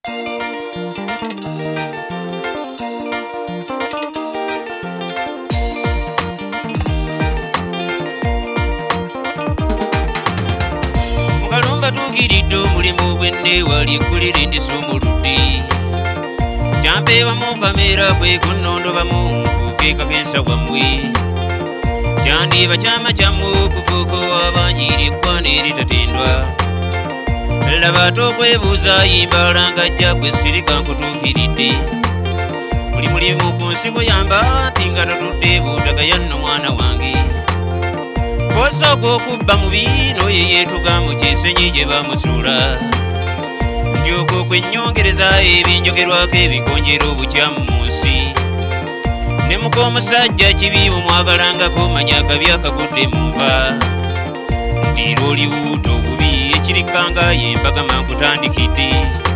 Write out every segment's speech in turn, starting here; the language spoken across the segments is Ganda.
Mukalumba tukiridde omulimu gwenne wali kulira endisumuludde kyampeeba mu kamera kwe kunnondo bamu nfuuke kakensa wammwe kyandiba kyama kyammwe okufuuka ow'abanjiri eggwana eritatendwa laba ate okwebuuza yimbala ng'ajja gwe sirika nkutuukiridde buli mulimu ku nsi guyamba nti nga tatudde buutagaya nno mwana wange osooka okubba mubi n'oyo yeetuga mu kyesenyi gye bamusuula ndyoko okwennyongereza ebinjogerwako ebikonjera obukyamu mu nsi ne muka omusajja kibi bwemwagalangako manya akabi akagudde mu nva ndira oliwuuta obubi ekirikkanga yembagama nkutandikidde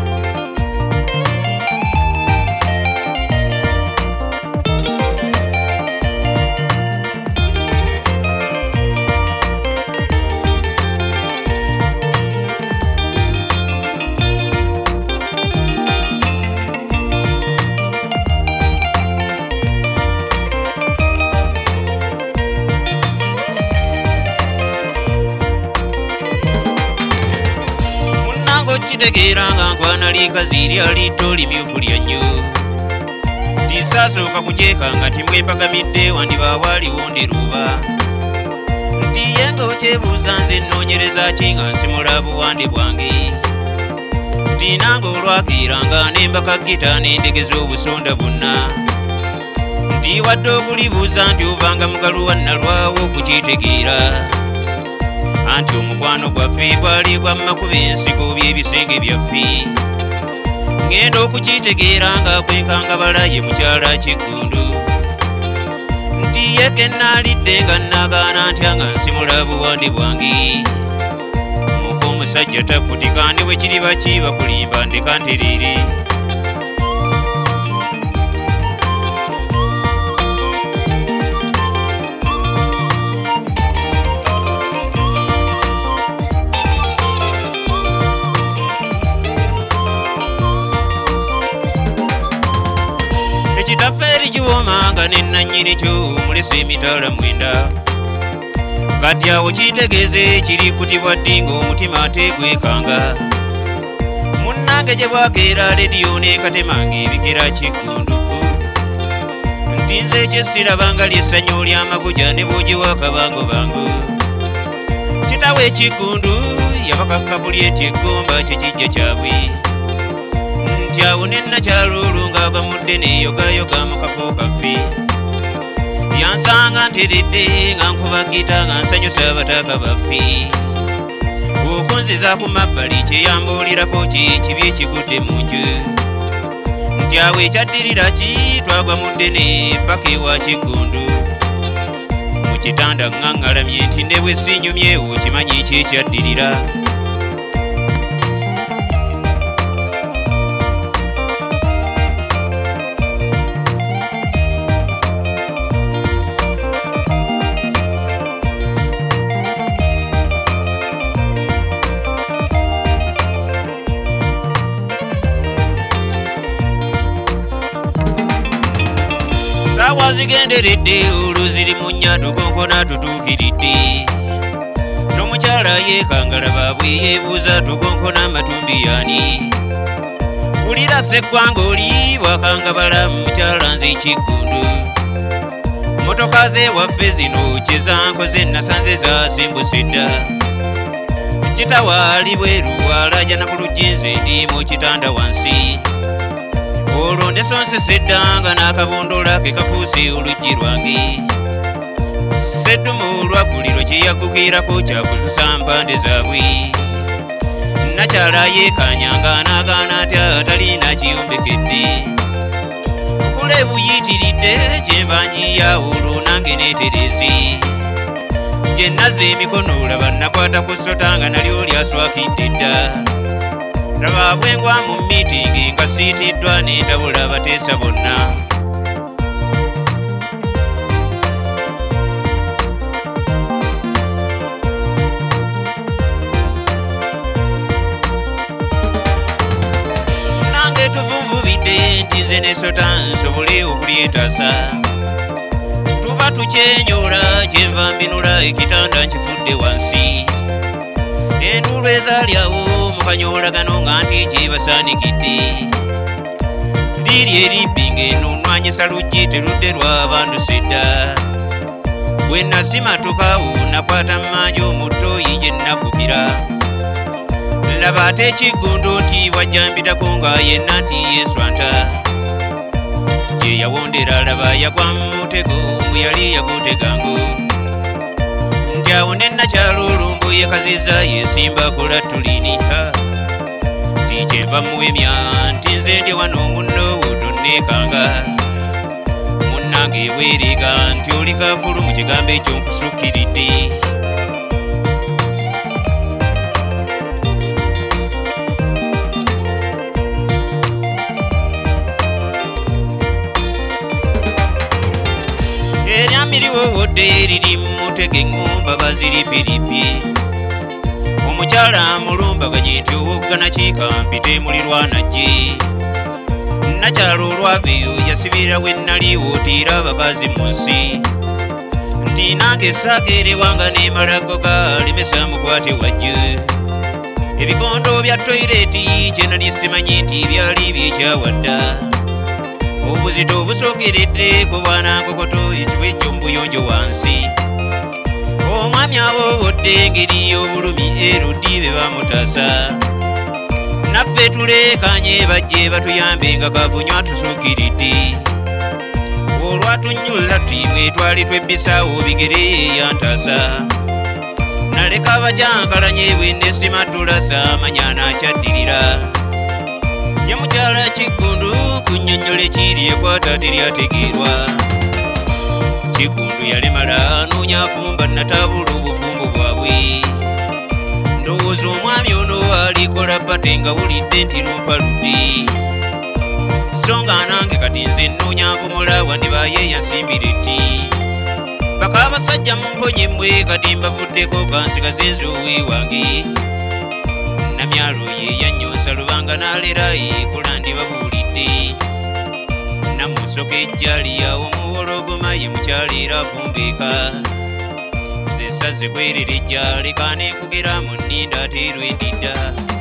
kitegeeranga nkwana likazi lyalito limyufu lya nnyo tisasooka kukyekanga timwempagamidde wandiba waaliwo ndiruba nti ye nga okyebuuza nze nnoonyereza ki nga nsimula buwande bwange nti nange olwakiiranga nembaka gita n'endegeza obusonda bwonna nti wadde okulibuuza nti ovanga mugaluwa nnalwawo okukitegeera anti omukwano gwaffe gwali gwa makuba ensigo by'ebisenge byaffe ngenda okukitegeera nga kwenkanga balaye mukyala Kiggundu nti ye kennaalidde nga nagaana ntya nga nsimula buwande bwange muka omusajja takutika ne bwe kiriba kiba kulimba ndeka ntereere ekitafeeri kiwooma nga nennannyini kyo mulesa emitala 9 kati awo kitegeeze kiri kutibwa ddi ng'omutima ate gwekanga munnange gye bwakeera rediyo n'ekatemanga ebikera Kiggundu nti nze ekyesirabanga lyessanyu ly'amaguja ne bwogiwa akabangobango kitawe Kiggundu yabakakkabuli eti eggomba kyekijja kyabwe nti awo nennakyaloolo ng'agamudde neeyogayoga mu kafo kaffe yansanga nteredde nga nkuba gita nga nsanyusa abataaka baffe okunziza ku mabbali kyeyambuulirako kibi ekigudde mu nju nti awo ekyaddirira ki twagwa mudde ne paka ewa Kiggundu mu kitanda ŋŋaŋŋalamye nti ne bwe sinyumyewo kimanyi ki ekyaddirira wazigenderedde oluziri mu nnya tukonkona tutuukiridde n'omukyala yeekangala baabwe yeebuuza tukonkona matumbiyani wulira sseggwanga oli bwakangabala mukyala nze Kiggundu motoka ze waffe zino kyezankoze nasanze zasimbuse dda kitawaali bweru alajana ku luggi nze ndi mu kitanda wansi olwo ndesonsesedda nga n'akabondola ke kafuuse oluggi lwange seddumu lwaguliro kyeyagukirako kyakususa mpande zaabwe nakyala yeekanyanga n'agaana atya atalina kiyombekedde okula ebuyitiridde kyenvanjiya olwo nange neeterezi gye naza emikono laba nakwata ku ssota nga nalyo lyaswakidde dda laba bwengwa mu miitingi nga siitiddwa n'endabula abateesa bonna nze ne Sultan nsobole okulyetaasa tuba tukyenyola kyenva mbinula ekitanda nkifudde wansi entuulu ezaalyawo mu kanyoolagano nga nti kyebasaanikidde liri eribbi ng'enunwanyisa luggi terudde lw'abandusa edda bwe nasimatukawo nakwata mmanjo omuttooyi gye nnakubira laba ate ekiggundu nti bwajjambitako nga yenna nti yeswanta gye yawondera laba yagwa mu mutego bwe yali yagutegango nti awo ne nakyalo olumbu yekaziza yesimba kulatulini nti kyenva muwemya nti nze ndi wano munno wotonnekanga munnange weerega nti oli kafulu mu kigambo ekyo nkusukkiridde eryamiriwo wodde liri mutege eŋŋumba baziripiripye omukyala mulumbaganye nti owoggana kikampite mulirwanagye nakyalo olwaveeyo yasibira we nnali wootiira ababazi mu nsi nti nange saageerewanga n'emalago galemesa mukwate wajje ebikondo bya toyireeti kye nali simanyi nti byali byekyawadda obuzito obusookeredde ku bwana nkokoto ekiwejjo mu buyonjo wansi omwami awowodde engeri y'obulumi erudi be bamutaasa naffe tuleekanye bajje batuyambe nga kavunywa tusukkiridde olwatunyulla timwe twali twebbisaawo bigere yantaasa naleka abakyankalanye bwe nesimatulasa amanya nakyaddirira ye mukyala kiggundu kunnyonnyole kiri ekwata teryategeerwa kiggundu yalemala anoonya afumba natabula obufumbo bwabwe ndowooza omwami ono alikola bate nga wulidde nti lumpaludde so nga nange kati nze nnoonya nkomola wandibaye yansimbira etti baka abasajja mumponye mmwe kati mbavuddeko kansigaze nzuwe wange namyalo ye yanyonsa lubanga n'alera yekola ndibabuulidde namusoka ejjali yawo muwologoma ye mukyala era afumbeeka ze saze kwerera ejja leka nenkugera mu nninda ate erwendidda